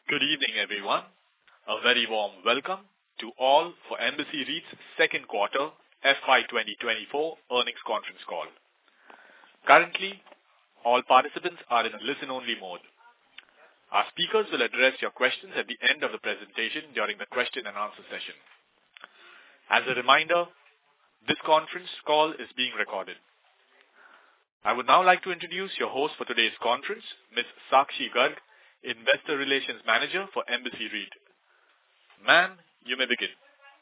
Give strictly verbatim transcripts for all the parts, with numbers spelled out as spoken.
Good evening, everyone. A very warm welcome to all for Embassy REIT's second quarter F Y twenty twenty-four earnings conference call. Currently, all participants are in a listen-only mode. Our speakers will address your questions at the end of the presentation during the question and answer session. As a reminder, this conference call is being recorded. I would now like to introduce your host for today's conference, Miz Sakshi Garg, Investor Relations Manager for Embassy REIT. Ma'am, you may begin.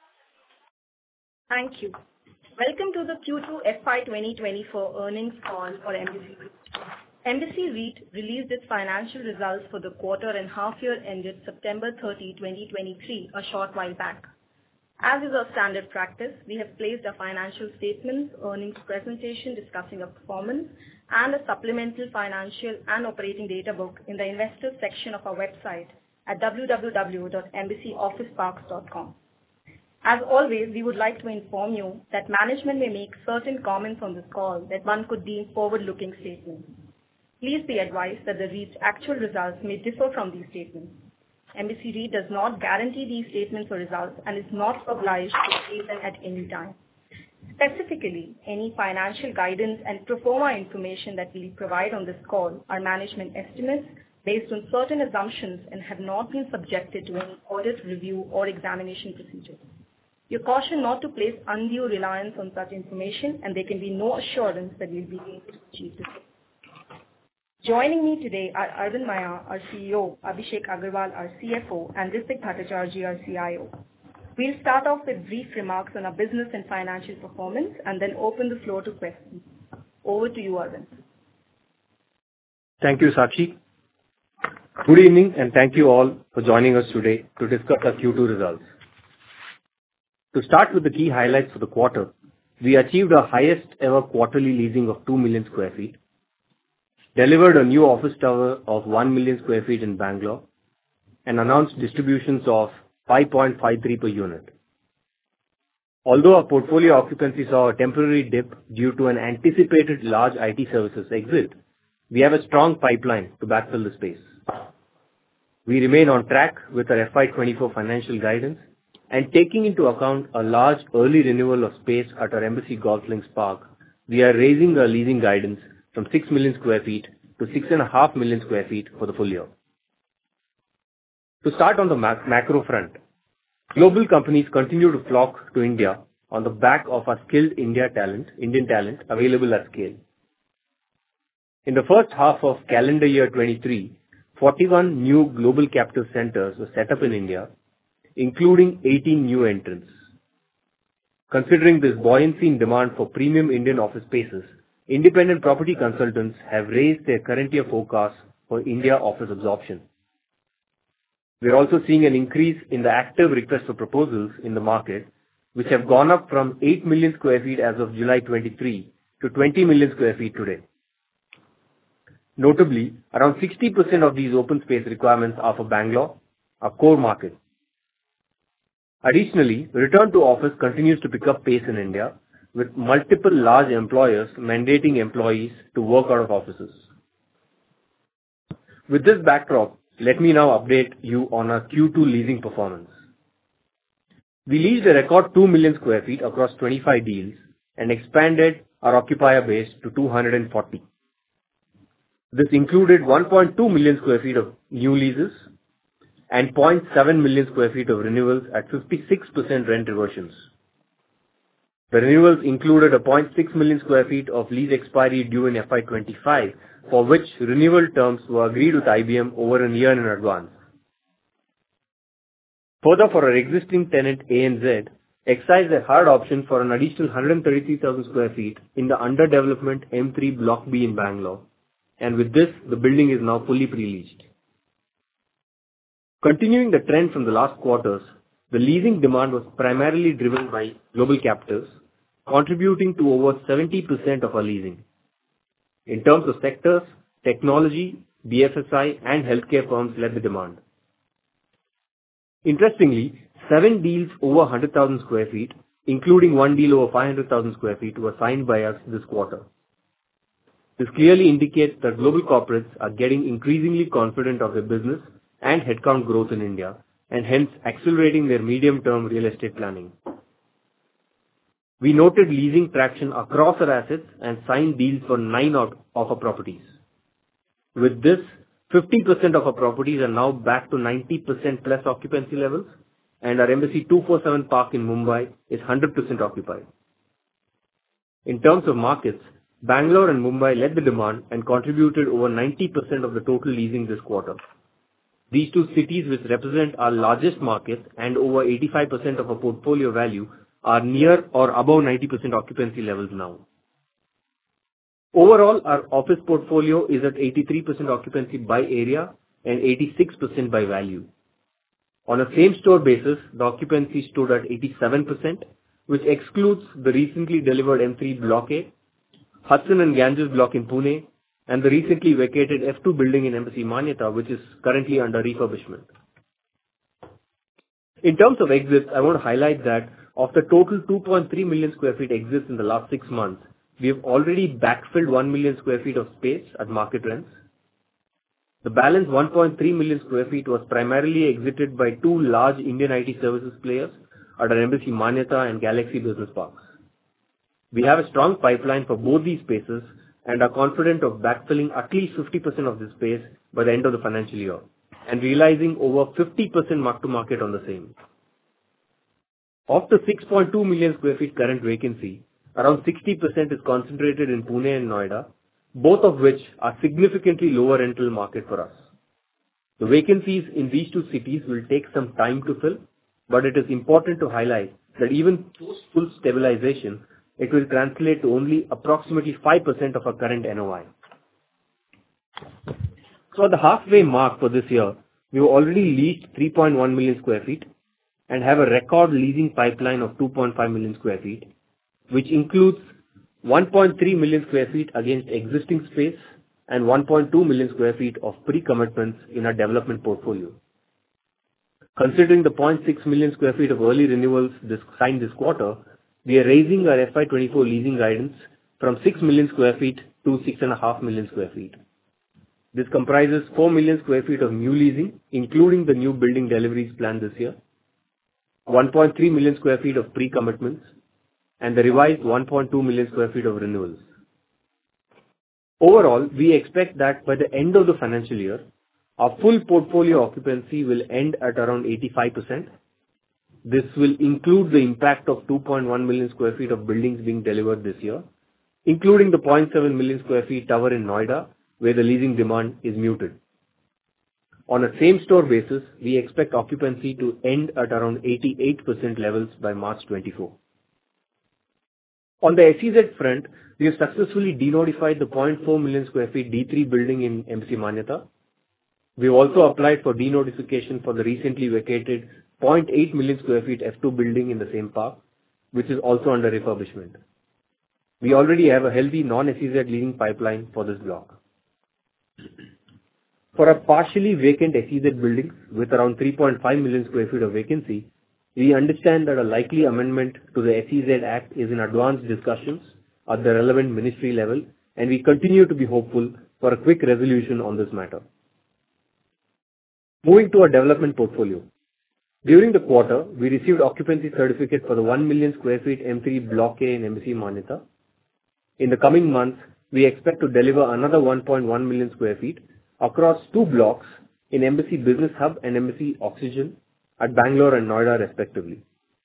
Thank you. Welcome to the Q two F Y twenty twenty-four earnings call for Embassy REIT. Embassy REIT released its financial results for the quarter and half year ended September thirtieth, twenty twenty-three, a short while back. As is our standard practice, we have placed a financial statements, earnings presentation discussing our performance, and a supplemental financial and operating data book in the investors section of our website at w w w dot embassy office parks dot com. As always, we would like to inform you that management may make certain comments on this call that one could deem forward-looking statements. Please be advised that the REIT's actual results may differ from these statements. Embassy REIT does not guarantee these statements or results and is not obliged to update them at any time. Specifically, any financial guidance and pro forma information that we provide on this call are management estimates based on certain assumptions and have not been subjected to any audit, review, or examination procedures. You're cautioned not to place undue reliance on such information, and there can be no assurance that we'll be able to achieve this. Joining me today are Aravind Maiya, our C E O, Abhishek Agarwal, our C F O, and Ritwik Bhattacharjee, our C I O. We'll start off with brief remarks on our business and financial performance and then open the floor to questions. Over to you, Aravind. Thank you, Sakshi. Good evening, and thank you all for joining us today to discuss our Q two results. To start with the key highlights for the quarter, we achieved our highest ever quarterly leasing of two million square feet, delivered a new office tower of one million square feet in Bangalore, and announced distributions of five point five three per unit. Although our portfolio occupancy saw a temporary dip due to an anticipated large I T services exit, we have a strong pipeline to backfill the space. We remain on track with our F Y twenty-four financial guidance, and taking into account a large early renewal of space at our Embassy Golf Links Park, we are raising our leasing guidance from six million square feet to six point five million square feet for the full year. To start on the mac- macro front, global companies continue to flock to India on the back of our skilled India talent, Indian talent available at scale. In the first half of calendar year twenty-three, forty-one new global capital centers were set up in India, including eighteen new entrants. Considering this buoyancy in demand for premium Indian office spaces, independent property consultants have raised their current year forecast for India office absorption. We are also seeing an increase in the active requests for proposals in the market, which have gone up from eight million square feet as of July twenty-three to twenty million square feet today. Notably, around sixty percent of these open space requirements are for Bangalore, our core market. Additionally, return to office continues to pick up pace in India, with multiple large employers mandating employees to work out of offices. With this backdrop, let me now update you on our Q two leasing performance. We leased a record two million square feet across twenty-five deals and expanded our occupier base to two hundred forty. This included one point two million square feet of new leases and zero point seven million square feet of renewals at fifty-six percent rent reversions. The renewals included a zero point six million square feet of lease expiry due in F Y twenty-five, for which renewal terms were agreed with I B M over a year in advance. Further, for our existing tenant A N Z, exercised a hard option for an additional one hundred thirty-three thousand square feet in the under development M three Block B in Bangalore, and with this, the building is now fully pre-leased. Continuing the trend from the last quarters, the leasing demand was primarily driven by global capitals, contributing to over seventy percent of our leasing. In terms of sectors, technology, B F S I, and healthcare firms led the demand. Interestingly, seven deals over one hundred thousand square feet, including one deal over five hundred thousand square feet, were signed by us this quarter. This clearly indicates that global corporates are getting increasingly confident of their business and headcount growth in India, and hence accelerating their medium-term real estate planning. We noted leasing traction across our assets and signed deals for nine out of our properties. With this, fifty percent of our properties are now back to ninety percent plus occupancy levels, and our Embassy two forty-seven Park in Mumbai is one hundred percent occupied. In terms of markets, Bangalore and Mumbai led the demand and contributed over ninety percent of the total leasing this quarter. These two cities, which represent our largest markets and over eighty-five percent of our portfolio value, are near or above ninety percent occupancy levels now. Overall, our office portfolio is at eighty-three percent occupancy by area and eighty-six percent by value. On a same-store basis, the occupancy stood at eighty-seven percent, which excludes the recently delivered M three Block A, Hudson and Ganges Block in Pune, and the recently vacated F two building in Embassy Manyata, which is currently under refurbishment. In terms of exits, I want to highlight that of the total two point three million square feet exits in the last six months, we have already backfilled one million square feet of space at market rents. The balance one point three million square feet was primarily exited by two large Indian I T services players at our Embassy Manyata and Galaxy Business Parks. We have a strong pipeline for both these spaces and are confident of backfilling at least fifty percent of this space by the end of the financial year and realizing over fifty percent mark-to-market on the same. Of the six point two million square feet current vacancy, around sixty percent is concentrated in Pune and Noida, both of which are significantly lower rental market for us. The vacancies in these two cities will take some time to fill, but it is important to highlight that even post full stabilization, it will translate to only approximately five percent of our current N O I. So at the halfway mark for this year, we have already leased three point one million square feet and have a record leasing pipeline of two point five million square feet, which includes one point three million square feet against existing space and one point two million square feet of pre-commitments in our development portfolio. Considering the zero point six million square feet of early renewals this, signed this quarter, we are raising our F Y twenty-four leasing guidance from six million square feet to six point five million square feet. This comprises four million square feet of new leasing, including the new building deliveries planned this year, one point three million square feet of pre-commitments, and the revised one point two million square feet of renewals. Overall, we expect that by the end of the financial year, our full portfolio occupancy will end at around eighty-five percent. This will include the impact of two point one million square feet of buildings being delivered this year, including the zero point seven million square feet tower in Noida, where the leasing demand is muted. On a same-store basis, we expect occupancy to end at around eighty-eight percent levels by March twenty-four. On the S E Z front, we have successfully denotified the zero point four million square feet D three building in Embassy Manyata. We have also applied for denotification for the recently vacated zero point eight million square feet F two building in the same park, which is also under refurbishment. We already have a healthy non-S E Z leasing pipeline for this block. For our partially vacant S E Z buildings with around three point five million square feet of vacancy, we understand that a likely amendment to the S E Z Act is in advanced discussions at the relevant ministry level, and we continue to be hopeful for a quick resolution on this matter. Moving to our development portfolio. During the quarter, we received occupancy certificate for the one million square feet M three Block A in Embassy Manyata. In the coming months, we expect to deliver another one point one million square feet across two blocks in Embassy Business Hub and Embassy Oxygen at Bangalore and Noida respectively.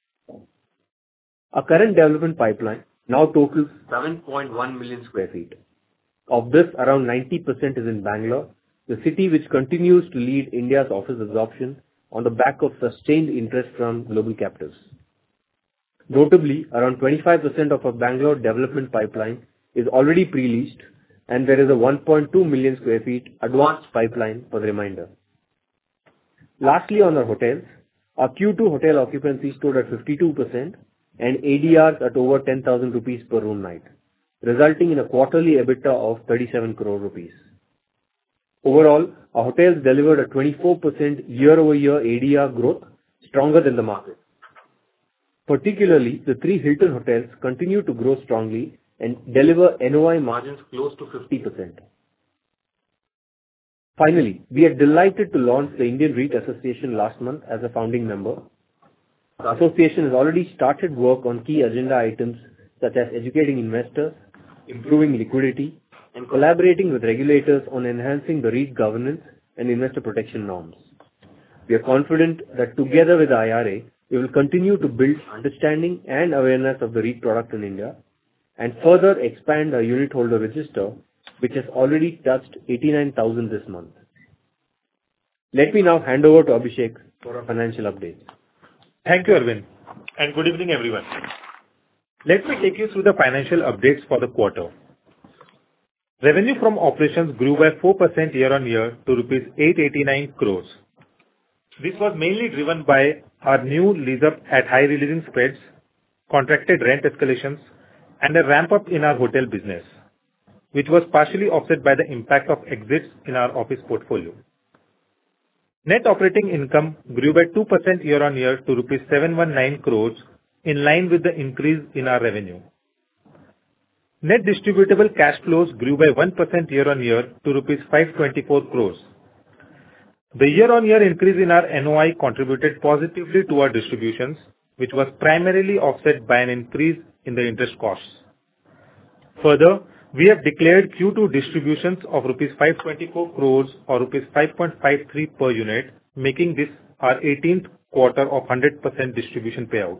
Our current development pipeline now totals seven point one million square feet. Of this, around ninety percent is in Bangalore, the city which continues to lead India's office absorption on the back of sustained interest from global captives. Notably, around twenty-five percent of our Bangalore development pipeline is already pre-leased, and there is a one point two million square feet advanced pipeline for the remainder. Lastly, on our hotels, our Q two hotel occupancy stood at fifty-two percent and A D Rs at over ten thousand rupees per room night, resulting in a quarterly EBITDA of thirty-seven crore rupees. Overall, our hotels delivered a twenty-four percent year-over-year A D R growth, stronger than the market. Particularly, the three Hilton hotels continue to grow strongly and deliver N O I margins close to fifty percent. Finally, we are delighted to launch the Indian REIT Association last month as a founding member. The association has already started work on key agenda items such as educating investors, improving liquidity, and collaborating with regulators on enhancing the REIT governance and investor protection norms. We are confident that together with the I R A, we will continue to build understanding and awareness of the REIT product in India and further expand our unit holder register, which has already touched eighty-nine thousand this month. Let me now hand over to Abhishek for our financial updates. Thank you, Arvind, and good evening, everyone. Let me take you through the financial updates for the quarter. Revenue from operations grew by four percent year-on-year to rupees eight hundred eighty-nine crores. This was mainly driven by our new lease-up at high releasing spreads, contracted rent escalations, and a ramp-up in our hotel business, which was partially offset by the impact of exits in our office portfolio. Net operating income grew by two percent year-on-year to rupees seven hundred nineteen crores, in line with the increase in our revenue. Net distributable cash flows grew by one percent year-on-year to rupees five hundred twenty-four crores. The year-on-year increase in our N O I contributed positively to our distributions, which was primarily offset by an increase in the interest costs. Further, we have declared Q two distributions of rupees five hundred twenty-four crores or rupees five point five three per unit, making this our eighteenth quarter of one hundred percent distribution payout.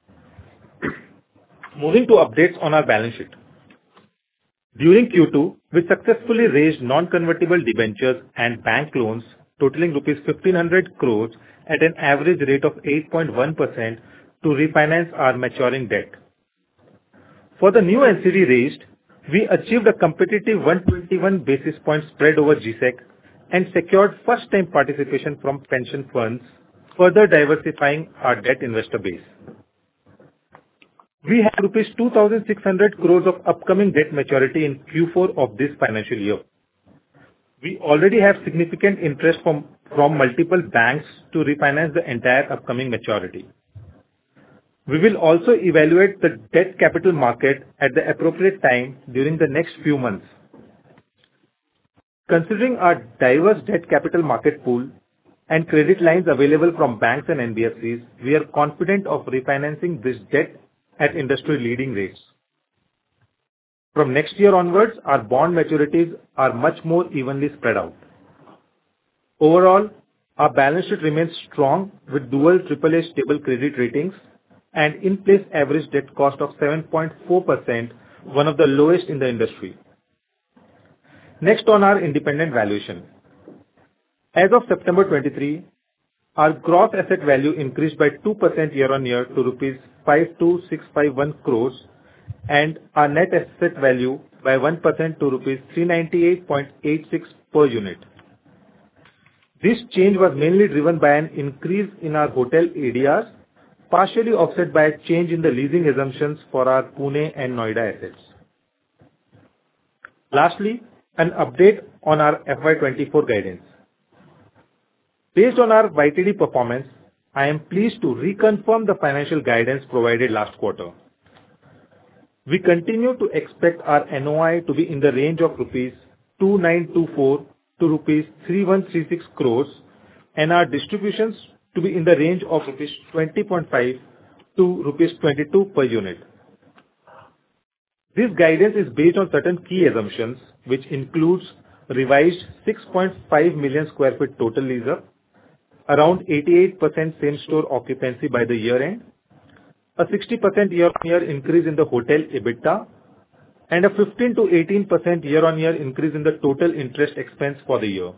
Moving to updates on our balance sheet. During Q two, we successfully raised non-convertible debentures and bank loans totaling rupees fifteen hundred crores at an average rate of eight point one percent to refinance our maturing debt. For the new N C D raised, we achieved a competitive one hundred twenty-one basis point spread over G SEC and secured first-time participation from pension funds, further diversifying our debt investor base. We have rupees two thousand six hundred crores of upcoming debt maturity in Q four of this financial year. We already have significant interest from, from multiple banks to refinance the entire upcoming maturity. We will also evaluate the debt capital market at the appropriate time during the next few months. Considering our diverse debt capital market pool and credit lines available from banks and N B F Cs, we are confident of refinancing this debt at industry-leading rates. From next year onwards, our bond maturities are much more evenly spread out. Overall, our balance sheet remains strong with dual triple A stable credit ratings and in-place average debt cost of seven point four percent, one of the lowest in the industry. Next on our independent valuation. As of September twenty-third, our gross asset value increased by two percent year-on-year to rupees five two six five one crores and our net asset value by one percent to rupees three ninety-eight point eight six per unit. This change was mainly driven by an increase in our hotel A D Rs, partially offset by a change in the leasing assumptions for our Pune and Noida assets. Lastly, an update on our F Y twenty-four guidance. Based on our Y T D performance, I am pleased to reconfirm the financial guidance provided last quarter. We continue to expect our N O I to be in the range of rupees two thousand nine hundred twenty-four to rupees three thousand one hundred thirty-six crores and our distributions to be in the range of rupees twenty point five to rupees twenty-two per unit. This guidance is based on certain key assumptions, which includes revised six point five million square feet total lease-up, around eighty-eight percent same-store occupancy by the year-end, a sixty percent year-on-year increase in the hotel EBITDA, and a fifteen to eighteen percent year-on-year increase in the total interest expense for the year.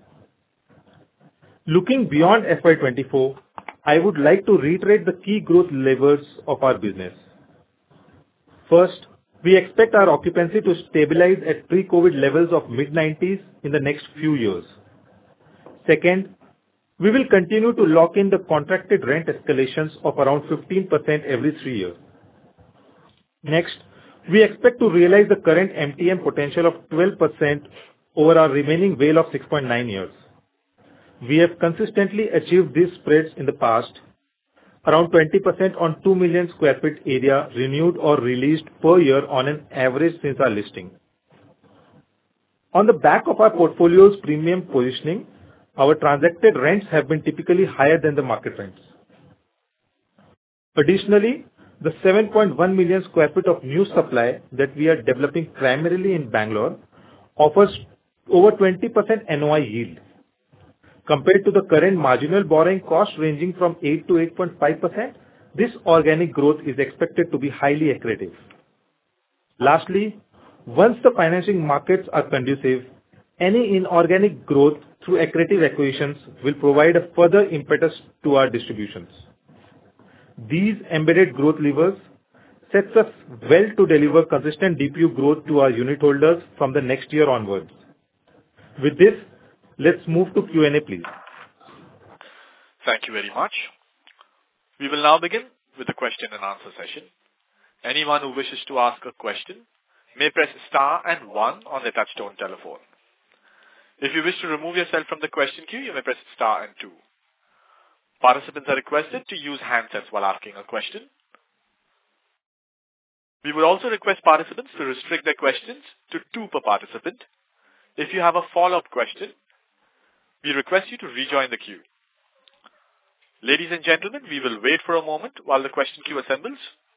Looking beyond F Y twenty-four, I would like to reiterate the key growth levers of our business. First, we expect our occupancy to stabilize at pre-COVID levels of mid nineties in the next few years. Second, we will continue to lock in the contracted rent escalations of around fifteen percent every three years. Next, we expect to realize the current M T M potential of twelve percent over our remaining WALE of six point nine years. We have consistently achieved these spreads in the past, around twenty percent on two million square feet area renewed or released per year on an average since our listing. On the back of our portfolio's premium positioning, our transacted rents have been typically higher than the market rents. Additionally, the seven point one million sq ft of new supply that we are developing primarily in Bangalore offers over twenty percent N O I yield. Compared to the current marginal borrowing cost ranging from eight to eight point five percent, this organic growth is expected to be highly accretive. Lastly, once the financing markets are conducive, any inorganic growth through accretive acquisitions will provide a further impetus to our distributions. These embedded growth levers sets us well to deliver consistent D P U growth to our unit holders from the next year onwards. With this, let's move to Q and A, please. Thank you very much. We will now begin with the question and answer session. Anyone who wishes to ask a question may press star and one on their touchtone telephone. If you wish to remove yourself from the question queue, you may press star and two. Participants are requested to use handsets while asking a question. We would also request participants to restrict their questions to two per participant. If you have a follow-up question, we request you to rejoin the queue. Ladies and gentlemen, we will wait for a moment while the question queue assembles.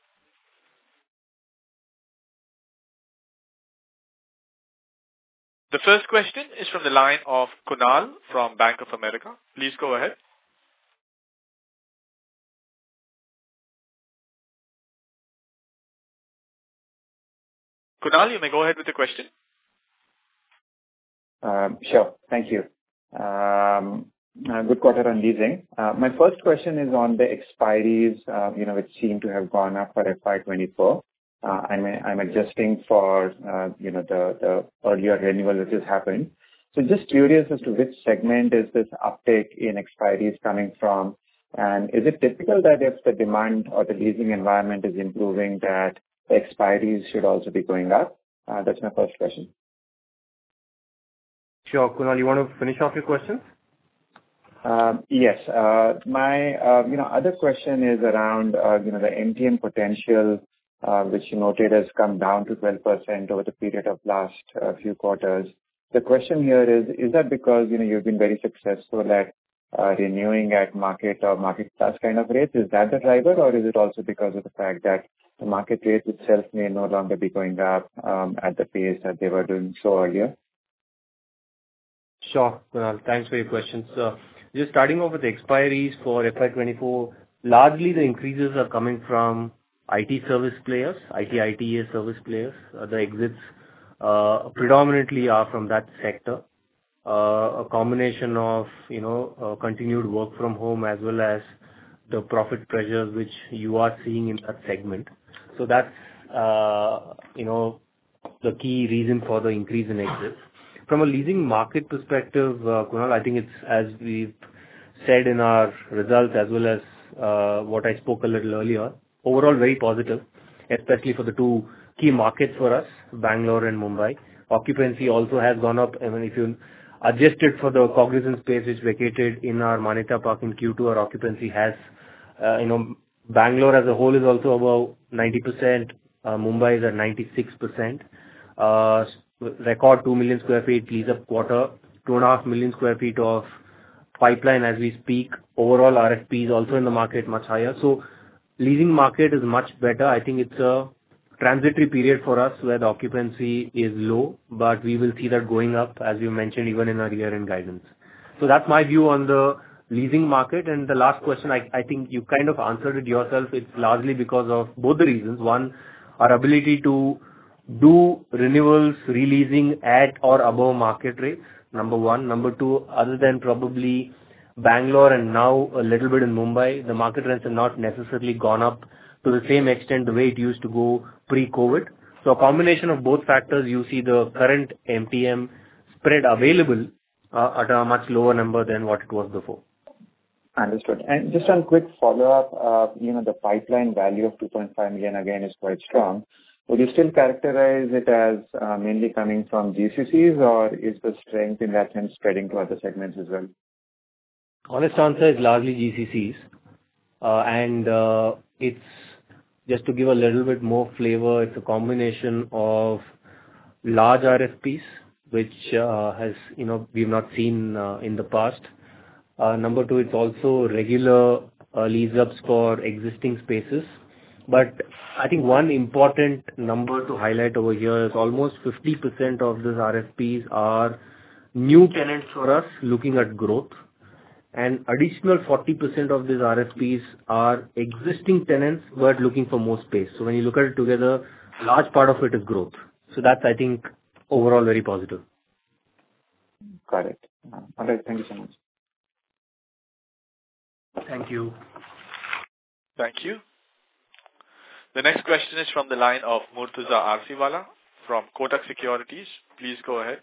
The first question is from the line of Kunal from Bank of America. Please go ahead. Kunal, you may go ahead with the question. Um, sure. Thank you. Um, uh, good quarter on leasing. Uh, my first question is on the expiries, uh, you know, which seem to have gone up for F Y twenty-four. Uh, I'm, I'm adjusting for, uh, you know, the, the earlier renewal which has happened. So just curious as to which segment is this uptake in expiries coming from? And is it typical that if the demand or the leasing environment is improving, that the expiries should also be going up? Uh, that's my first question. Sure. Kunal, you want to finish off your questions? Um, Yes. Uh, My uh, you know other question is around uh, you know the M T M potential, uh, which you noted has come down to twelve percent over the period of last uh, few quarters. The question here is, is that because you know you've been very successful at uh, renewing at market or market plus kind of rates? Is that the driver, or is it also because of the fact that the market rate itself may no longer be going up um, at the pace that they were doing so earlier? Sure, Kunal. Thanks for your questions. Uh, Just starting off with the expiries for F Y twenty-four, largely the increases are coming from I T service players, I T I T E S service players. Uh, The exits uh, predominantly are from that sector. Uh, A combination of, you know, uh, continued work from home as well as the profit pressures which you are seeing in that segment. So that's, uh, you know, the key reason for the increase in exits. From a leasing market perspective, uh, Kunal, I think it's, as we've said in our results as well as uh, what I spoke a little earlier, overall very positive, especially for the two key markets for us, Bangalore and Mumbai. Occupancy also has gone up. I mean, if you adjust it for the Cognizant space which vacated in our Manyata Park in Q two, our occupancy has, uh, you know, Bangalore as a whole is also about ninety percent. Uh, Mumbai is at ninety-six percent. Uh, record two million square feet lease up quarter, two and a half million square feet of pipeline as we speak. Overall R F P is also in the market much higher. So leasing market is much better. I think it's a transitory period for us where the occupancy is low, but we will see that going up as you mentioned even in our year-end guidance. So that's my view on the leasing market. And the last question, I, I think you kind of answered it yourself. It's largely because of both the reasons. One, our ability to do renewals, releasing at or above market rates, number one. Number two, other than probably Bangalore and now a little bit in Mumbai, the market rents have not necessarily gone up to the same extent the way it used to go pre-COVID. So a combination of both factors, you see the current M T M spread available uh, at a much lower number than what it was before. Understood. And just one quick follow-up, uh, you know, the pipeline value of two point five million again is quite strong. Would you still characterize it as uh, mainly coming from G C Cs, or is the strength in that sense spreading to other segments as well? Honest answer is largely G C Cs. Uh, and uh, it's, just to give a little bit more flavor, it's a combination of large R F Ps, which uh, has, you know, we've not seen uh, in the past. Uh, number two, it's also regular uh, lease-ups for existing spaces. But I think one important number to highlight over here is almost fifty percent of these R F Ps are new tenants for us looking at growth. And additional forty percent of these R F Ps are existing tenants but looking for more space. So when you look at it together, a large part of it is growth. So that's, I think, overall very positive. Got it. All right. Thank you so much. Thank you. Thank you. The next question is from the line of Murtuza Arsiwala from Kotak Securities. Please go ahead.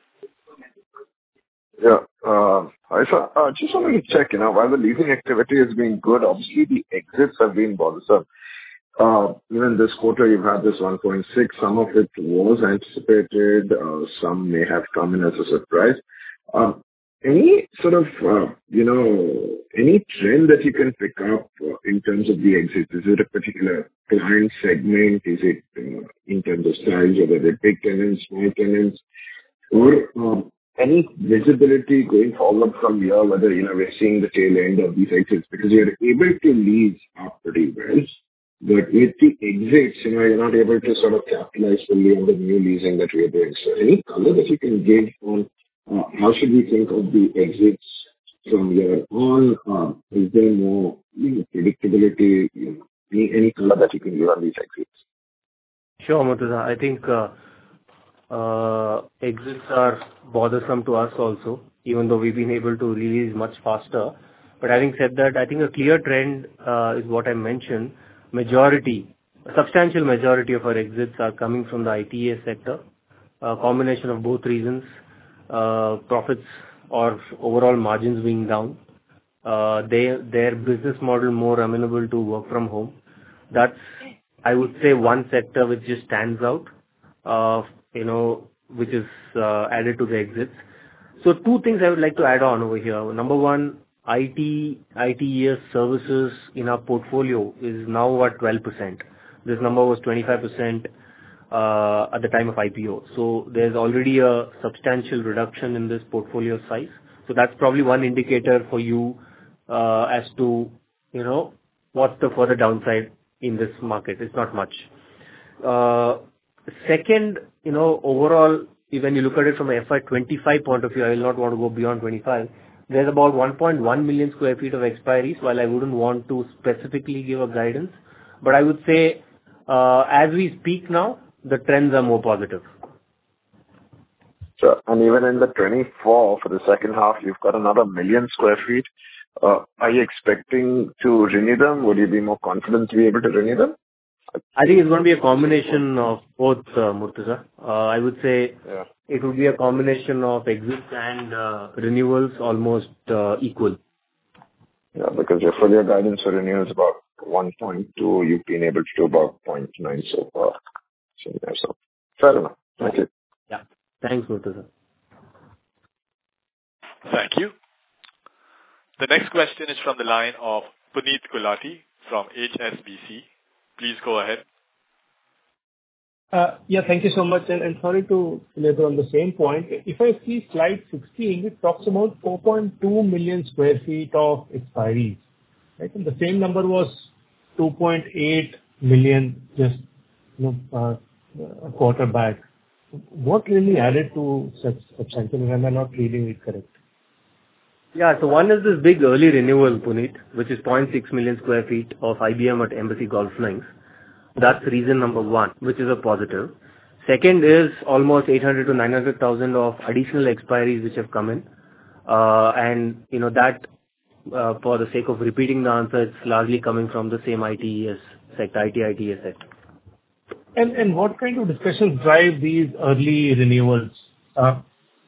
Yeah. Uh, hi, sir. Uh, just wanted to check, you know, while the leasing activity has been good, obviously the exits have been bothersome. Uh, even this quarter, you've had this one point six. Some of it was anticipated. Uh, some may have come in as a surprise. Um, Any sort of, uh, you know, any trend that you can pick up uh, in terms of the exits? Is it a particular client segment? Is it uh, in terms of size, whether they're big tenants, small tenants, or um, any visibility going forward from here, whether, you know, we're seeing the tail end of these exits? Because you're able to lease up pretty well, but with the exits, you know, you're not able to sort of capitalize fully on the new leasing that we are doing. So any color that you can give on Uh, how should we think of the exits from here on? Uh, is there more, you know, predictability? You know, any, any color that you can give on these exits? Sure, Murtuza. I think uh, uh, exits are bothersome to us also, even though we've been able to release much faster. But having said that, I think a clear trend uh, is what I mentioned. Majority, a substantial majority of our exits are coming from the I T S sector. A combination of both reasons. Uh, profits or overall margins being down, uh, they, their business model more amenable to work from home. That's, I would say, one sector which just stands out, uh, you know, which is uh, added to the exits. So two things I would like to add on over here. Number one, I T, I T E S services in our portfolio is now at twelve percent. This number was twenty-five percent Uh, at the time of I P O. So there's already a substantial reduction in this portfolio size. So that's probably one indicator for you uh, as to, you know, what's the further downside in this market. It's not much. Uh, second, you know, overall, when you look at it from a F Y twenty-five point of view, I will not want to go beyond twenty-five. There's about one point one million square feet of expiries, while I wouldn't want to specifically give a guidance. But I would say, uh, as we speak now, the trends are more positive. Sure. And even in the twenty-four, for the second half, you've got another million square feet. Uh, are you expecting to renew them? Would you be more confident to be able to renew them? I think it's going to be a combination of both, uh, Murtuza. Uh, I would say yeah. It would be a combination of exits and uh, renewals almost uh, equal. Yeah, because your full year guidance for renewal is about one point two. You've been able to do about zero point nine so far. So, fair enough. Thank you. Yeah. Thanks, Murtuza. Thank you. The next question is from the line of Puneet Gulati from H S B C. Please go ahead. Uh, yeah, thank you so much. And, and sorry to labor on the same point. If I see slide sixteen, it talks about four point two million square feet of expiries. Right? And the same number was two point eight million just, you know, uh, a quarter back. What really added to such substantial? Am I not reading it correct? Yeah, so one is this big early renewal, Puneet, which is zero point six million square feet of I B M at Embassy Golf Links. That's reason number one, which is a positive. Second is almost eight hundred to nine hundred thousand of additional expiries which have come in. Uh, and, you know, that, uh, for the sake of repeating the answer, it's largely coming from the same I T E S sector, I T I T E S sector. And and what kind of discussions drive these early renewals? Uh,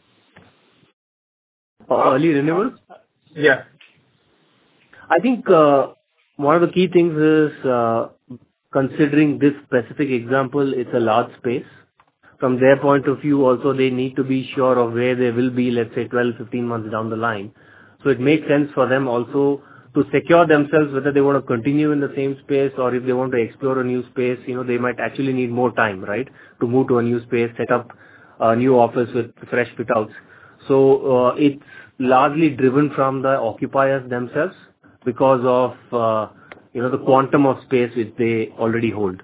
early renewals? Yeah. I think uh, one of the key things is, uh, considering this specific example, it's a large space. From their point of view, also, they need to be sure of where they will be, let's say, twelve, fifteen months down the line. So it makes sense for them also to secure themselves, whether they want to continue in the same space or if they want to explore a new space. You know, they might actually need more time, right, to move to a new space, set up a new office with fresh fit-outs. So uh, it's largely driven from the occupiers themselves because of uh, you know the quantum of space which they already hold.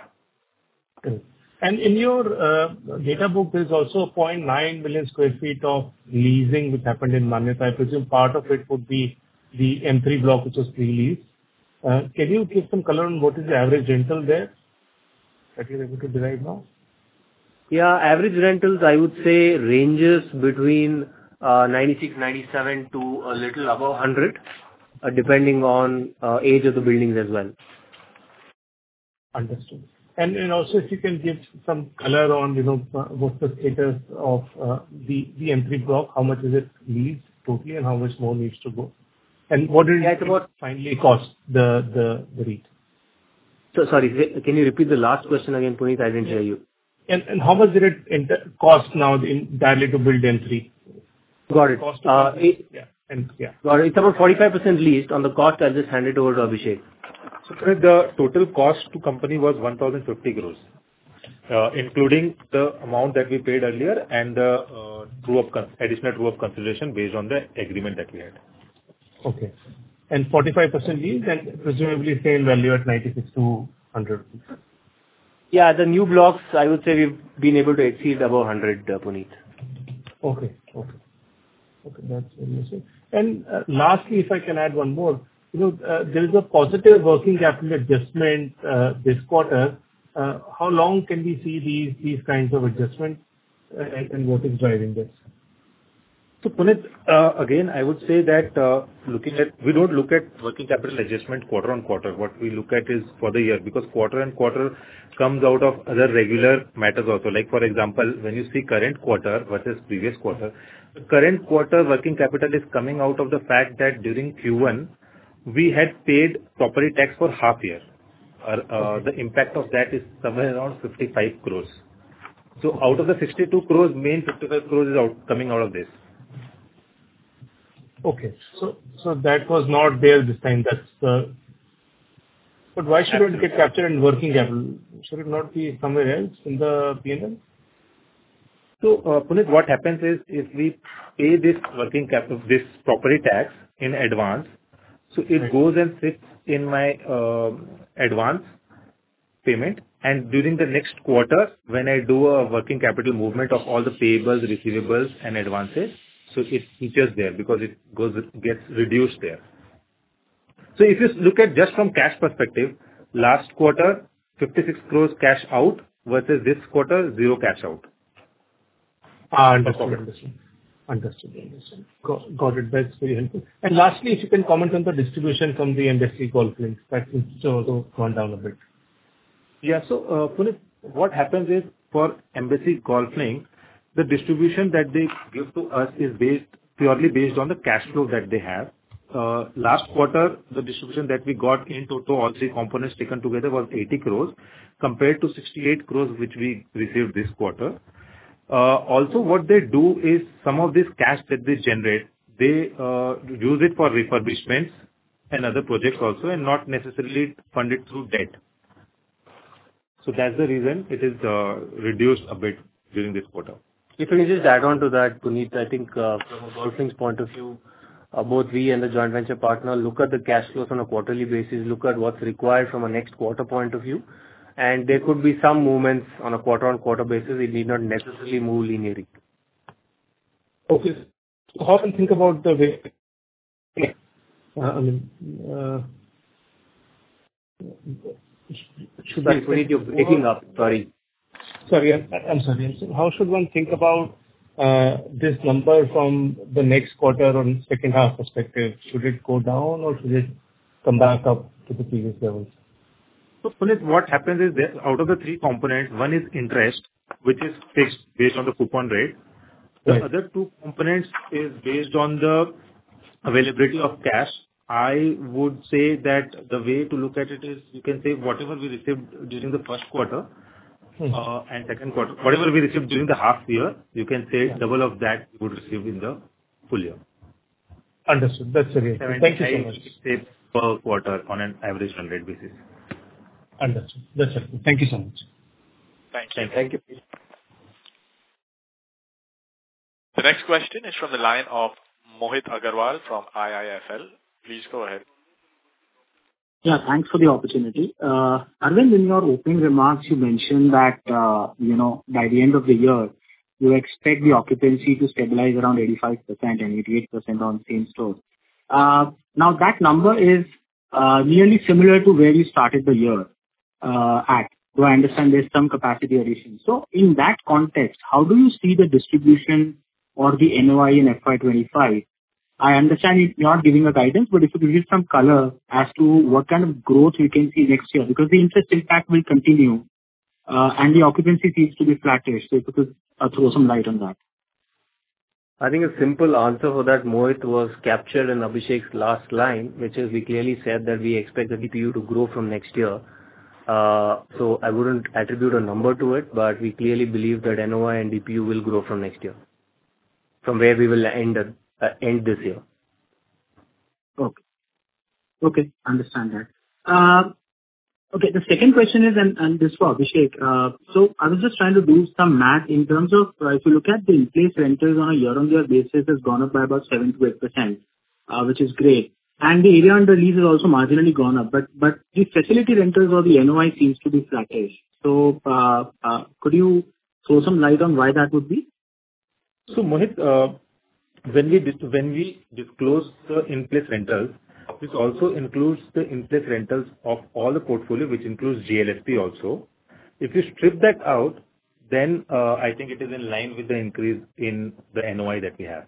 Okay. And in your uh, data book, there's also zero point nine million square feet of leasing which happened in Manyata. I presume part of it would be the M three block which was pre-leased. Uh, Can you give some color on what is the average rental there that you're able to derive now? Yeah, average rentals, I would say, ranges between uh, ninety-six, ninety-seven to a little above one hundred, uh, depending on uh, age of the buildings as well. Understood. And and also, if you can give some color on, you know, uh, what's the status of uh, the the M three block, how much is it leased totally, and how much more needs to go? And what did Yeah, it it's about- finally cost the the the REIT? So sorry, can you repeat the last question again, Puneet? I didn't hear you. And and how much did it inter- cost now entirely to build M three? Got it. Cost to Uh, it- yeah. And yeah. Got it. It's about forty-five percent leased. On the cost, I'll just hand it over to Abhishek. So Puneet, the total cost to company was one thousand fifty crores, uh, including the amount that we paid earlier and the uh, true-up con- additional true-up consideration based on the agreement that we had. Okay. And forty-five percent leased and presumably same value at ninety-six to one hundred. Yeah, the new blocks, I would say we've been able to exceed above one hundred, uh, Puneet. Okay. Okay. Okay, that's very useful. And uh, lastly, if I can add one more, you know, uh, there is a positive working capital adjustment uh, this quarter. Uh, How long can we see these these kinds of adjustments, uh, and and what is driving this? So Puneet, uh, again, I would say that uh, looking at, we don't look at working capital adjustment quarter on quarter. What we look at is for the year, because quarter and quarter comes out of other regular matters also. Like for example, when you see current quarter versus previous quarter, the current quarter working capital is coming out of the fact that during Q one, we had paid property tax for half year. Uh, uh, the impact of that is somewhere around fifty-five crores. So out of the sixty-two crores, main fifty-five crores is out, coming out of this. Okay. So so that was not there this time. That's... uh, But why should it get captured in working capital? Should it not be somewhere else in the P and L? So, uh, Puneet, what happens is, if we pay this working capital, this property tax in advance, so it Right. goes and sits in my uh, advance payment, and during the next quarter, when I do a working capital movement of all the payables, receivables, and advances, so it features there because it goes, gets reduced there. So if you look at just from cash perspective, last quarter, fifty-six crores cash out versus this quarter, zero cash out. Ah, Understood. Understood. Understood. Understood. Got got it. That's very helpful. And lastly, if you can comment on the distribution from the Embassy Golf Links, that seems to also gone down a bit. Yeah. So, uh, Puneet, what happens is for Embassy Golf Link, the distribution that they give to us is based purely based on the cash flow that they have. Uh, last quarter, the distribution that we got in total, all three components taken together, was eighty crores compared to sixty-eight crores which we received this quarter. Uh, also, what they do is some of this cash that they generate, they uh, use it for refurbishments and other projects also, and not necessarily fund it through debt. So that's the reason it is uh, reduced a bit during this quarter. If I can just add on to that, Puneet, I think uh, from a Golf Links point of view, uh, both we and the joint venture partner look at the cash flows on a quarterly basis, look at what's required from a next quarter point of view, and there could be some movements on a quarter-on-quarter basis. It need not necessarily move linearly. Okay. So how can you think about the way, uh, I mean, uh, should Sorry, we- Puneet, you're breaking up. Sorry. Sorry, I'm I'm sorry. I'm sorry. How should one think about uh, this number from the next quarter or second half perspective? Should it go down or should it come back up to the previous levels? So, Puneet, what happens is that out of the three components, one is interest, which is fixed based on the coupon rate. The Right. other two components is based on the availability of cash. I would say that the way to look at it is, you can say whatever we received during the first quarter, Hmm. uh, and second quarter, whatever we received during the half year, you can say Yeah. double of that we would receive in the full year. Understood. That's very helpful. Thank you so much. Say per quarter on an average run rate basis. Understood. That's helpful. Thank you so much. Thank you. Thank you. The next question is from the line of Mohit Agarwal from I I F L. Please go ahead. Yeah, thanks for the opportunity. Uh, Arvind, in your opening remarks, you mentioned that, uh, you know, by the end of the year, you expect the occupancy to stabilize around eighty-five percent and eighty-eight percent on same store. Uh, now, that number is uh, nearly similar to where you started the year uh, at. So I understand there's some capacity addition. So in that context, how do you see the distribution or the N O I in F Y twenty-five? I understand you're not giving a guidance, but if you could give some color as to what kind of growth we can see next year, because the interest impact will continue, uh, and the occupancy seems to be flattish. So if you could uh, throw some light on that. I think a simple answer for that, Mohit, was captured in Abhishek's last line, which is we clearly said that we expect the D P U to grow from next year. Uh, so I wouldn't attribute a number to it, but we clearly believe that N O I and D P U will grow from next year, from where we will end uh, end this year. Okay. Okay, understand that. Uh, okay, the second question is, and, and this for Abhishek. Uh, so I was just trying to do some math in terms of, uh, if you look at the in-place rentals on a year-on-year basis, has gone up by about seven to eight percent, uh, which is great. And the area under lease has also marginally gone up, but but the facility rentals or the N O I seems to be flattish. So uh, uh, could you throw some light on why that would be? So Mohit, uh, when we dis- when we disclose the in-place rentals, this also includes the in-place rentals of all the portfolio, which includes G L S P also. If you strip that out, then uh, I think it is in line with the increase in the N O I that we have.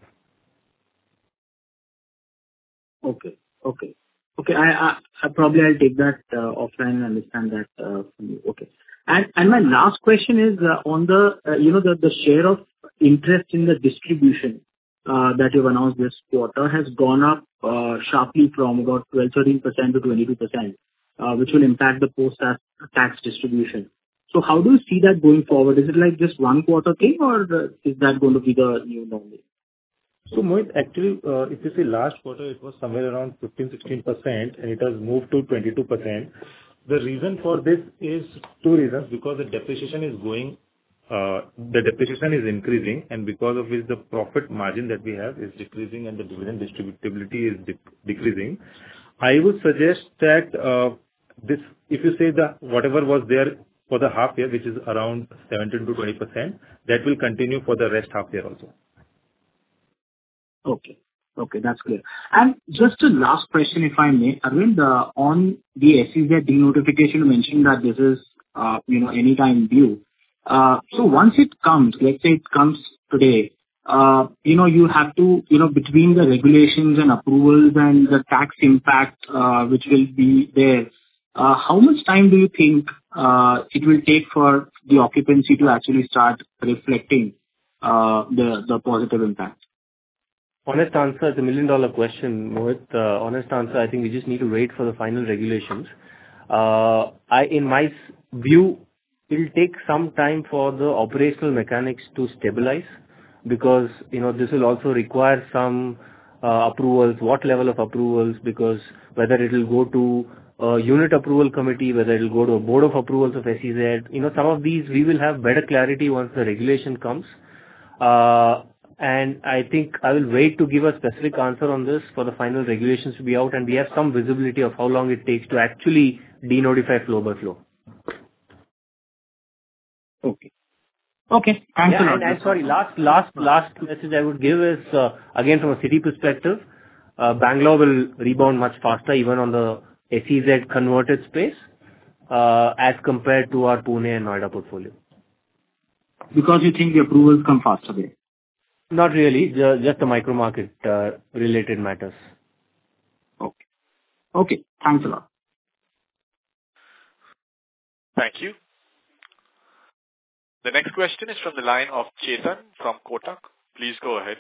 Okay. Okay. Okay. I, I, I probably I'll take that uh, offline and understand that uh, from you. Okay. And and my last question is uh, on the uh, you know the the share of interest in the distribution uh, that you've announced this quarter has gone up uh, sharply from about twelve thirteen percent to twenty-two percent, uh, which will impact the post-tax tax distribution. So how do you see that going forward? Is it like just one quarter thing, or uh, is that going to be the new normal? So Mohit, actually, uh, if you see last quarter, it was somewhere around fifteen to sixteen percent, and it has moved to twenty-two percent. The reason for this is two reasons, because the depreciation is going, uh, the depreciation is increasing, and because of which the profit margin that we have is decreasing and the dividend distributability is de- decreasing. I would suggest that uh, this, if you say the whatever was there for the half year, which is around seventeen to twenty percent, that will continue for the rest half year also. Okay. Okay, that's clear. And just a last question, if I may. Arvind, uh, on the S E Z denotification, you mentioned that this is, uh, you know, anytime due. Uh, So once it comes, let's say it comes today, uh, you know, you have to, you know, between the regulations and approvals and the tax impact, uh, which will be there, uh, how much time do you think uh, it will take for the occupancy to actually start reflecting uh, the the positive impact? Honest answer, it's a million dollar question, Mohit. Uh, honest answer, I think we just need to wait for the final regulations. Uh, I, in my s- view, it will take some time for the operational mechanics to stabilize, because, you know, this will also require some uh, approvals, what level of approvals, because whether it will go to a unit approval committee, whether it will go to a board of approvals of S E Z, you know, some of these we will have better clarity once the regulation comes. Uh, And I think I will wait to give a specific answer on this for the final regulations to be out, and we have some visibility of how long it takes to actually denotify flow by flow. Okay. Okay. Thanks Yeah, a lot. and, and sorry, last last last message I would give is uh, again from a city perspective, uh, Bangalore will rebound much faster even on the S E Z converted space uh, as compared to our Pune and Noida portfolio. Because you think the approvals come faster there? Not really, ju- just the micro market uh, related matters. Okay. Okay. Thanks a lot. Thank you. The next question is from the line of Chetan from Kotak. Please go ahead.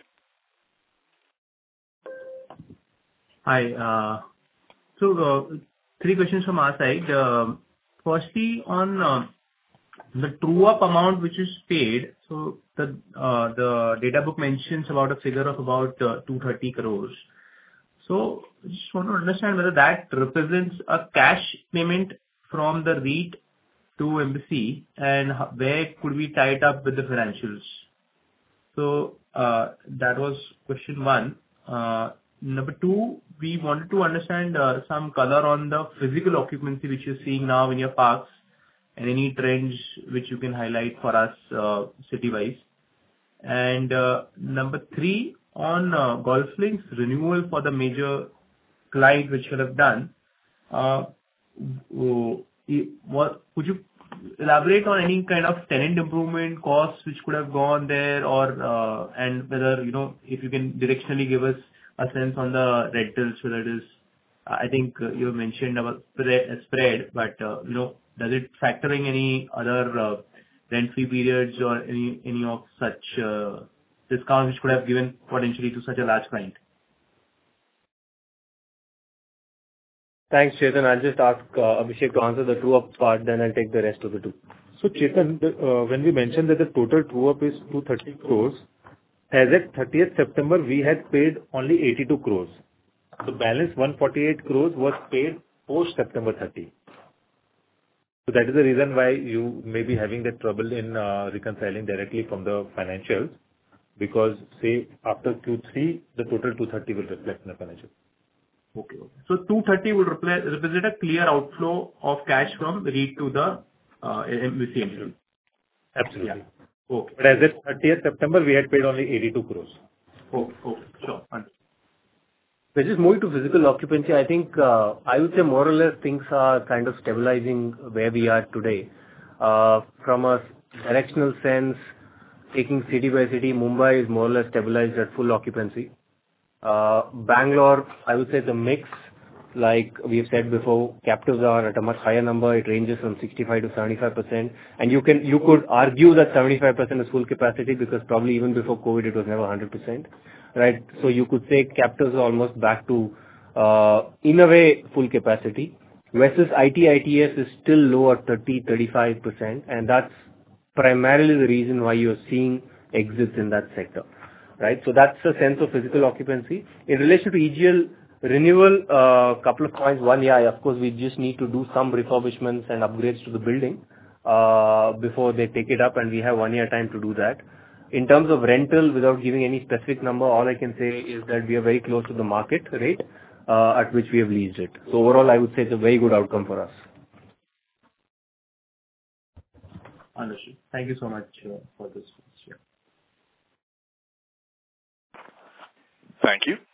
Hi. uh, So, uh, three questions from our side. Uh, Firstly, on uh, the true-up amount which is paid, so the uh, the data book mentions about a figure of about uh, two hundred thirty crores. So I just want to understand whether that represents a cash payment from the REIT to Embassy, and ho- where could we tie it up with the financials? So Uh, That was question one. Uh, Number two, we wanted to understand uh, some color on the physical occupancy which you're seeing now in your parks and any trends which you can highlight for us uh, city-wise. And uh, number three, on uh, GolfLink's renewal for the major client which you have done, uh, w- what could you elaborate on any kind of tenant improvement costs which could have gone there, or uh, and whether, you know, if you can directionally give us a sense on the rentals, whether it is, I think uh, you mentioned about spread, spread, but uh, you know, does it factoring any other uh, rent-free periods or any any of such uh, discounts which could have given potentially to such a large client? Thanks, Chetan. I'll just ask uh, Abhishek to answer the true-up part, then I'll take the rest of the two. So Chetan, the, uh, when we mentioned that the total true-up is two hundred thirty crores, as at thirtieth September, we had paid only eighty-two crores. The balance one hundred forty-eight crores was paid post September thirtieth. So that is the reason why you may be having that trouble in uh, reconciling directly from the financials, because say after Q three, the total two hundred thirty will reflect in the financials. Okay. okay. So two hundred thirty would repre- represent a clear outflow of cash from REIT to the uh, M B C entity. Absolutely. Yeah. Okay. But as at thirtieth September, we had paid only eighty-two crores. Okay. Okay. Sure. Understood. We're just moving to physical occupancy. I think uh, I would say more or less things are kind of stabilizing where we are today. Uh, from a directional sense, taking city by city, Mumbai is more or less stabilized at full occupancy. Uh, Bangalore, I would say the mix, like we've said before, captives are at a much higher number. It ranges from sixty-five to seventy-five percent. And you can you could argue that seventy-five percent is full capacity because probably even before COVID it was never one hundred percent. Right? So you could say captives are almost back to, uh, in a way, full capacity. Versus I T I T S is still low at thirty to thirty-five percent. And that's primarily the reason why you're seeing exits in that sector. Right? So that's the sense of physical occupancy. In relation to E G L renewal, a uh, couple of points. One, yeah, of course, we just need to do some refurbishments and upgrades to the building uh, before they take it up, and we have one year time to do that. In terms of rental, without giving any specific number, all I can say is that we are very close to the market rate uh, at which we have leased it. So overall, I would say it's a very good outcome for us. Understood. Thank you so much uh, for this. Yeah. Thank you.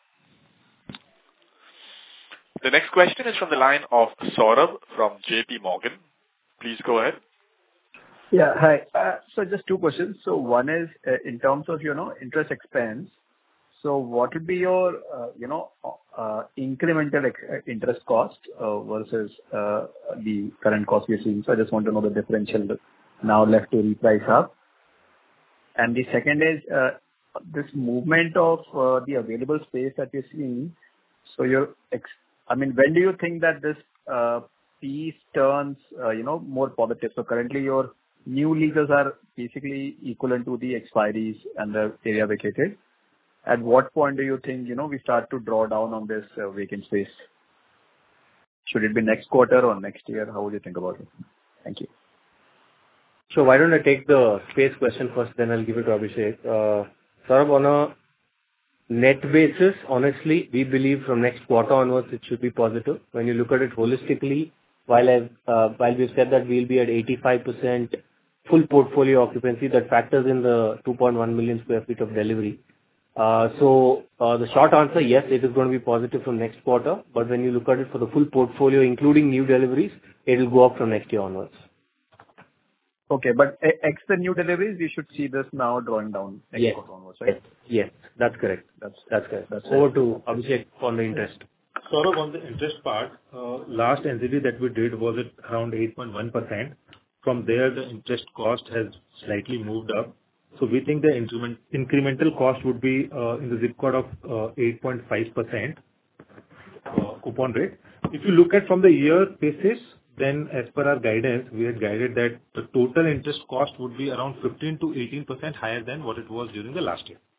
The next question is from the line of Saurabh from J P Morgan. Please go ahead. Yeah, hi. Uh, so just two questions. So one is uh, in terms of, you know, interest expense. So what would be your, uh, you know, uh, incremental ex- interest cost uh, versus uh, the current cost we're seeing? So I just want to know the differential now left to reprice up. And the second is uh, this movement of uh, the available space that you're seeing. So you're, ex- I mean, when do you think that this uh, piece turns, uh, you know, more positive? So currently your new leases are basically equivalent to the expiries and the area vacated. At what point do you think, you know, we start to draw down on this uh, vacant space? Should it be next quarter or next year? How would you think about it? Thank you. So why don't I take the space question first, then I'll give it to Abhishek. Uh, Saurabh, on a net basis, honestly, we believe from next quarter onwards it should be positive. When you look at it holistically, while I've, uh, while we've said that we'll be at eighty-five percent full portfolio occupancy, that factors in the two point one million square feet of delivery. Uh, so uh, the short answer, yes, it is going to be positive from next quarter. But when you look at it for the full portfolio, including new deliveries, it will go up from next year onwards. Okay, but ex the new deliveries, we should see this now drawing down next yes. quarter onwards, right? Yes, that's correct. That's that's correct. That's Over to Abhishek on the interest. Sort of on the interest part, uh, last N Z D that we did was at around eight point one percent. From there, the interest cost has slightly moved up. So we think the increment, incremental cost would be uh, in the zip code of uh, eight point five percent uh, coupon rate. If you look at from the year basis, then as per our guidance, we had guided that the total interest cost would be around fifteen to eighteen percent higher than what it was during the last year.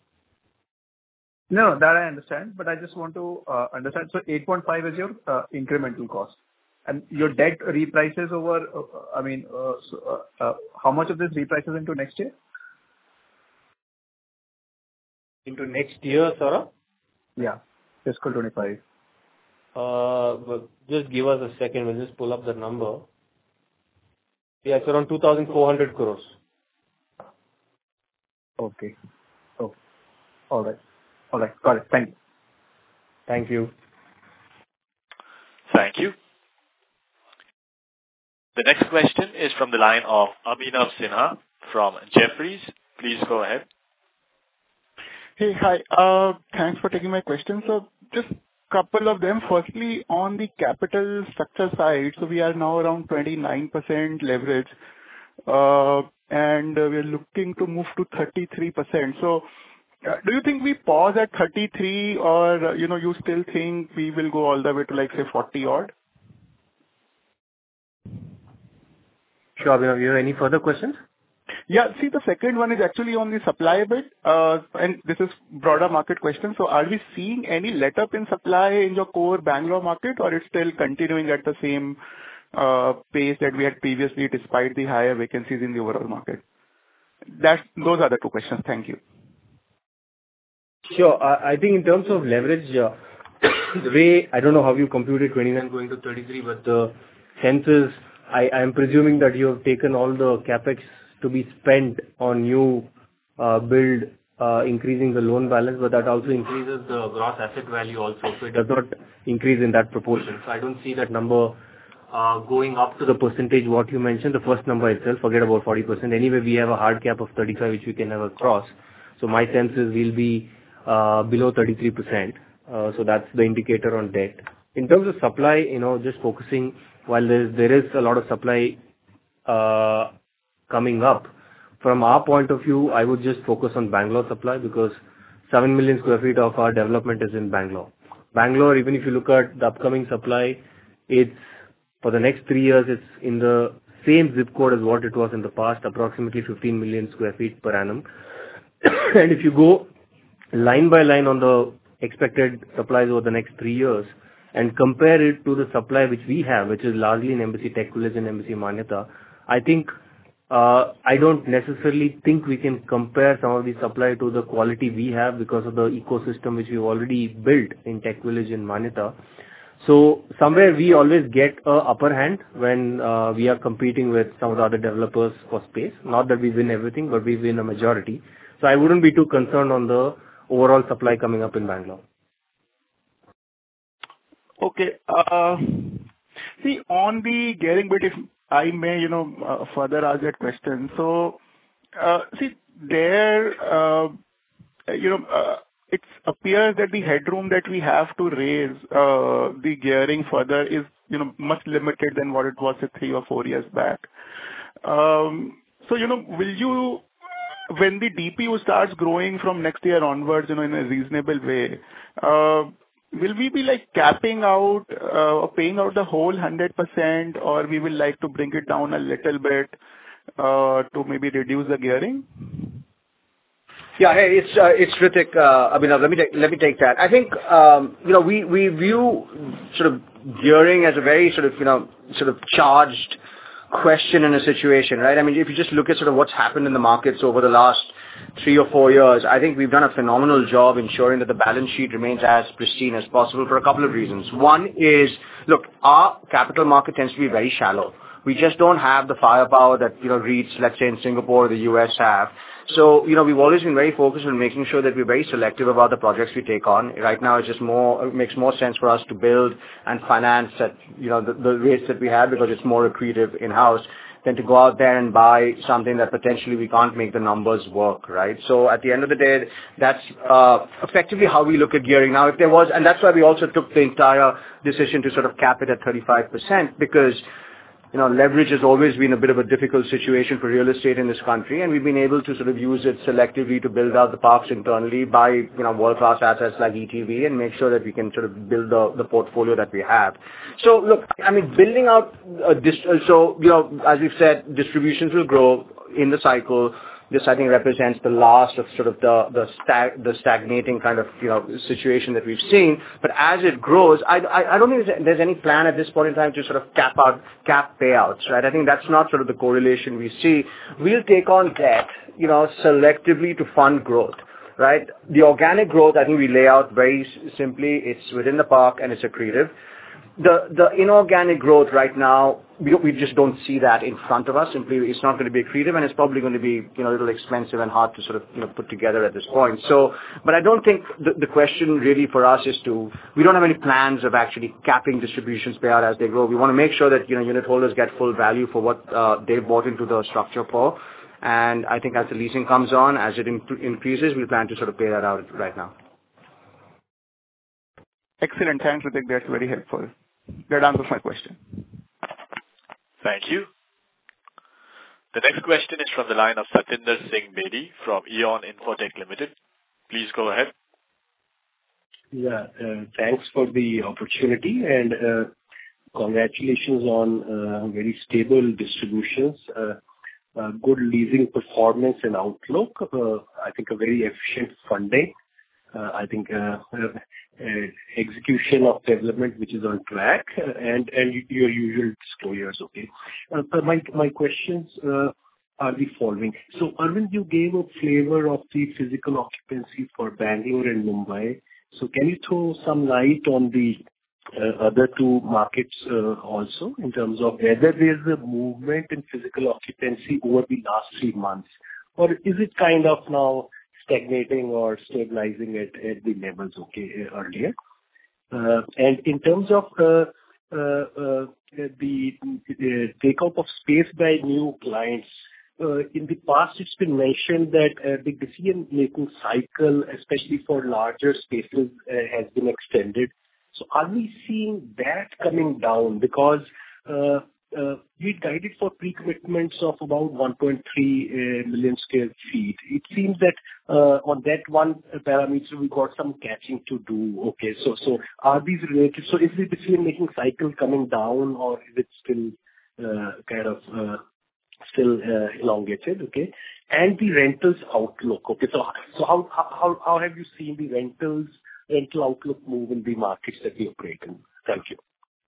No, that I understand, but I just want to uh, understand. So eight point five is your uh, incremental cost. And your debt reprices over, uh, I mean, uh, so, uh, uh, how much of this reprices into next year? Into next year, Saurabh? Yeah, fiscal twenty-five. Uh, but just give us a second. We'll just pull up the number. Yeah, it's around two thousand four hundred crores. Okay. Oh, all right. All right. Got it. Thank you. Thank you. Thank you. The next question is from the line of Abhinav Sinha from Jefferies. Please go ahead. Hey, hi. Uh, Thanks for taking my question. So just couple of them. Firstly, on the capital structure side, so we are now around twenty-nine percent leverage, uh, and uh, we're looking to move to thirty-three percent. So uh, do you think we pause at thirty-three, or, uh, you know, you still think we will go all the way to, like, say, forty odd? Sure, Abhinav. You have any further questions? Yeah. See, the second one is actually on the supply bit, uh, and this is broader market question. So are we seeing any let-up in supply in your core Bangalore market, or it's still continuing at the same uh, pace that we had previously, despite the higher vacancies in the overall market? That's, those are the two questions. Thank you. Sure. I I think in terms of leverage, uh, the way, I don't know how you computed twenty-nine going to thirty-three, but the sense is, I am presuming that you have taken all the capex to be spent on new uh, build, uh, increasing the loan balance, but that also increases the gross asset value also. So it does not increase in that proportion. So I don't see that number uh, going up to the percentage what you mentioned, the first number itself, forget about forty percent. Anyway, we have a hard cap of thirty-five, which we can never cross. So my sense is we'll be uh, below thirty-three percent. Uh, so that's the indicator on debt. In terms of supply, you know, just focusing, while there is, there is a lot of supply uh, coming up, from our point of view, I would just focus on Bangalore supply because seven million square feet of our development is in Bangalore. Bangalore, even if you look at the upcoming supply, it's for the next three years, it's in the same zip code as what it was in the past, approximately fifteen million square feet per annum. And if you go line by line on the expected supplies over the next three years and compare it to the supply which we have, which is largely in Embassy TechVillage and Embassy Manyata, I think Uh, I don't necessarily think we can compare some of the supply to the quality we have because of the ecosystem which we've already built in TechVillage and Manyata. So somewhere we always get a upper hand when uh, we are competing with some of the other developers for space. Not that we win everything, but we win a majority. So I wouldn't be too concerned on the overall supply coming up in Bangalore. Okay. Uh, see, on the gearing bit, if I may, you know, uh, further ask that question. So, uh, see, there, uh, you know, uh, it appears that the headroom that we have to raise uh, the gearing further is, you know, much limited than what it was say, three or four years back. Um, so, you know, will you, when the D P U starts growing from next year onwards, you know, in a reasonable way, uh, will we be like capping out uh, or paying out the whole one hundred percent, or we will like to bring it down a little bit uh, to maybe reduce the gearing? Yeah, hey, it's uh, it's Ritik. Uh, Abhinav, let me take let me take that. I think um, you know we we view sort of gearing as a very sort of you know sort of charged question in a situation, right? I mean, if you just look at sort of what's happened in the markets over the last three or four years, I think we've done a phenomenal job ensuring that the balance sheet remains as pristine as possible for a couple of reasons. One is, look, our capital market tends to be very shallow. We just don't have the firepower that, you know, REITs, let's say in Singapore or the U S have. So, you know, we've always been very focused on making sure that we're very selective about the projects we take on. Right now, it's just more, it makes more sense for us to build and finance at, you know, the, the rates that we have because it's more accretive in-house than to go out there and buy something that potentially we can't make the numbers work, right? So at the end of the day, that's uh, effectively how we look at gearing. Now, if there was, and that's why we also took the entire decision to sort of cap it at thirty-five percent because, you know, leverage has always been a bit of a difficult situation for real estate in this country, and we've been able to sort of use it selectively to build out the parks internally, buy, you know, world-class assets like E T V and make sure that we can sort of build the, the portfolio that we have. So, look, I mean, building out, a dist- so, you know, as we've said, distributions will grow in the cycle. This, I think, represents the last of sort of the the, stag, the stagnating kind of, you know, situation that we've seen. But as it grows, I, I, I don't think there's any plan at this point in time to sort of cap out, cap payouts, right? I think that's not sort of the correlation we see. We'll take on debt, you know, selectively to fund growth, right? The organic growth, I think we lay out very s- simply. It's within the park and it's accretive. The the inorganic growth right now, we we just don't see that in front of us. Simply, it's not going to be accretive, and it's probably going to be, you know, a little expensive and hard to sort of, you know, put together at this point. So, but I don't think the the question really for us is to... We don't have any plans of actually capping distributions payout as they grow. We want to make sure that, you know, unit holders get full value for what uh they've bought into the structure for. And I think as the leasing comes on, as it in- increases, we plan to sort of pay that out right now. Excellent. Thanks, Hrithik. That's very helpful. That answers my question. Thank you. The next question is from the line of Satinder Singh Bedi from Eon Infotech Limited. Please go ahead. Yeah, uh, thanks for the opportunity and uh, congratulations on uh, very stable distributions, uh, uh, good leasing performance and outlook. Uh, I think a very efficient funding. Uh, I think uh, uh, uh, execution of development which is on track, uh, and and your usual disclosures. Okay. Uh, but my my questions uh, are the following. So, Arvind, you gave a flavor of the physical occupancy for Bangalore and Mumbai. So, can you throw some light on the uh, other two markets uh, also, in terms of whether there's a movement in physical occupancy over the last three months, or is it kind of now stagnating or stabilizing at, at the levels okay uh, earlier? Uh, and in terms of uh, uh, uh, the uh, take-up of space by new clients, uh, in the past it's been mentioned that uh, the decision-making cycle, especially for larger spaces, uh, has been extended. So are we seeing that coming down? Because uh, uh, we guided for pre-commitments of about one point three uh, million square feet. It seems that uh, on that one parameter we got some catching to do. Okay, so so are these related? So is the decision-making cycle coming down, or is it still uh, kind of uh, still uh, elongated? Okay, and the rentals outlook. Okay, so so how how how have you seen the rentals rental outlook move in the markets that we operate in? Thank you.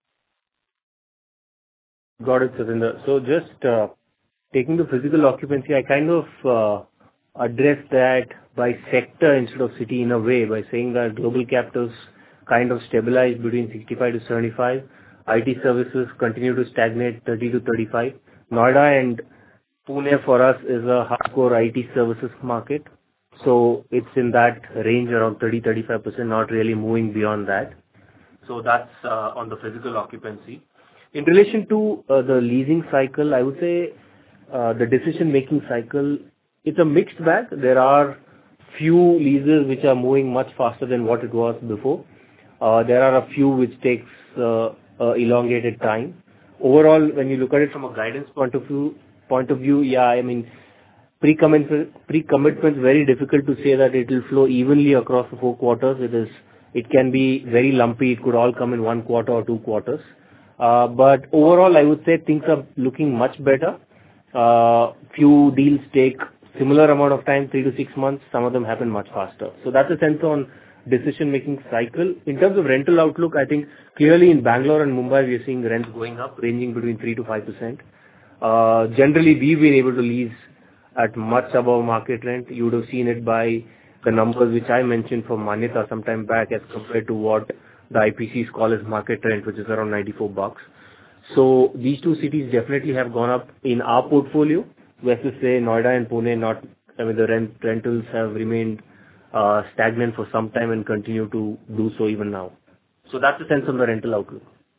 Got it, Satinder. So just uh, taking the physical occupancy, I kind of uh, addressed that by sector instead of city in a way, by saying that global capitals kind of stabilize between sixty-five to seventy-five. I T services continue to stagnate thirty to thirty-five. Noida and Pune for us is a hardcore I T services market. So it's in that range around thirty to thirty-five percent, not really moving beyond that. So that's uh, on the physical occupancy. In relation to uh, the leasing cycle, I would say uh, the decision-making cycle, it's a mixed bag. There are few leases which are moving much faster than what it was before. Uh, there are a few which takes uh, uh, elongated time. Overall, when you look at it from a guidance point of view, point of view, yeah, I mean, pre-commitment, pre-commitment, very difficult to say that it will flow evenly across the four quarters. It is, it can be very lumpy. It could all come in one quarter or two quarters. Uh, but overall, I would say things are looking much better. Uh, few deals take similar amount of time, three to six months. Some of them happen much faster. So that's a sense on decision-making cycle. In terms of rental outlook, I think clearly in Bangalore and Mumbai, we are seeing rents going up, ranging between three to five percent. Uh, generally, we've been able to lease at much above market rent. You would have seen it by the numbers which I mentioned for Manyata some time back as compared to what the I P Cs call as market rent, which is around ninety-four bucks. So these two cities definitely have gone up in our portfolio. Versus say Noida and Pune, not, I mean, the rent rentals have remained uh, stagnant for some time and continue to do so even now. So that's the sense on the rental outlook.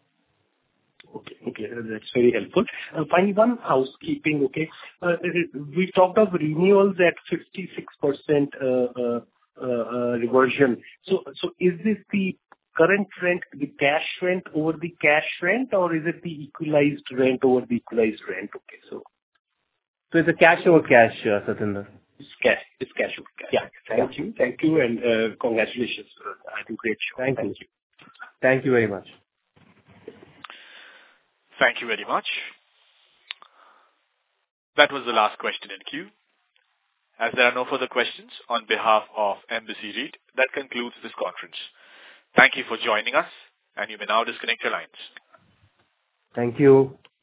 Okay, okay, that's very helpful. Uh, finally, one housekeeping, okay. Uh, we talked of renewals at fifty-six percent uh, uh, uh, reversion. So, so is this the current rent, the cash rent over the cash rent, or is it the equalized rent over the equalized rent? Okay, so. So it's a cash over cash, uh, Satinder. It's cash, it's cash over cash. Yeah, thank yeah. you, thank you, and uh, congratulations. I think great show. Thank, thank you. you. Thank you very much. Thank you very much. That was the last question in queue. As there are no further questions, on behalf of Embassy REIT, that concludes this conference. Thank you for joining us, and you may now disconnect your lines. Thank you.